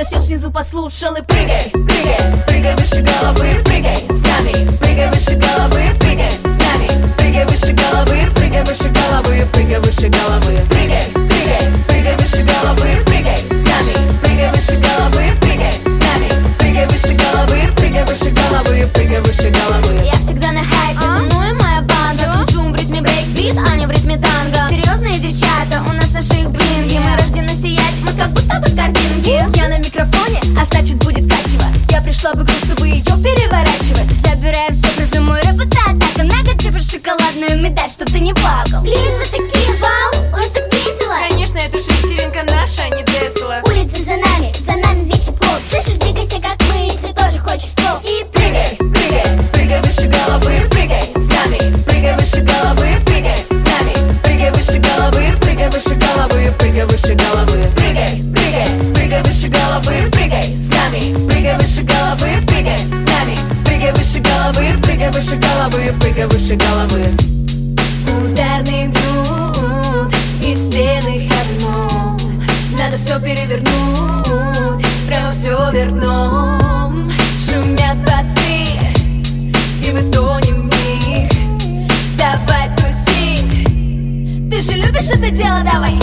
сил снизу послушал и прыгай, прыгай, прыгай выше головы, прыгай с нами, прыгай выше головы, прыгай с нами, прыгай выше головы, прыгай выше головы, прыгай выше головы, прыгай, прыгай, прыгай выше головы, прыгай с нами, прыгай выше головы, прыгай с нами, прыгай выше головы, прыгай выше головы, прыгай выше головы. Я всегда на хайпе, со мной моя банда. Танцуем в ритме брейкбит, а не в ритме танго. Серьезные девчата, у нас на шеях блинги. Мы рождены сиять, мы как будто бы с картинки. Я на микрофоне, а значит будет качево. Я пришла в игру, чтобы ее переворачивать. Забираю все, призуму рэп это атака. На тебе шоколадную медаль, чтоб ты не плакал. Блин, вы такие вау, у вас так весело. Конечно, это же вечеринка наша, а не Децла. Улицы за нами весь хип-хоп. Слышишь, двигайся как мы, если тоже хочешь топ. И прыгай, прыгай, прыгай выше головы, прыгай с нами, прыгай выше головы, прыгай с нами, прыгай выше головы, прыгай выше головы, прыгай выше головы, прыгай, прыгай, прыгай выше головы, прыгай с нами, прыгай выше головы, прыгай с нами, прыгай выше головы, прыгай выше головы, прыгай выше головы. Ударный бьют и стены ходуном. Надо все перевернуть, прямо все вверх дном. Шумят басы, и мы тонем в них. Давай тусить, ты же любишь это дело, давай.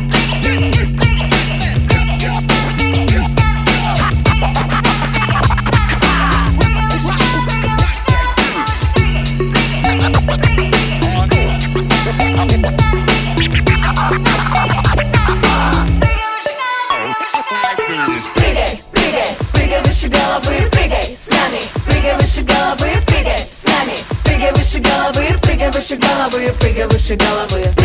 Прыгай, прыгай, прыгай выше головы, прыгай с нами, прыгай выше головы, прыгай с нами, прыгай выше головы, прыгай выше головы, прыгай выше головы.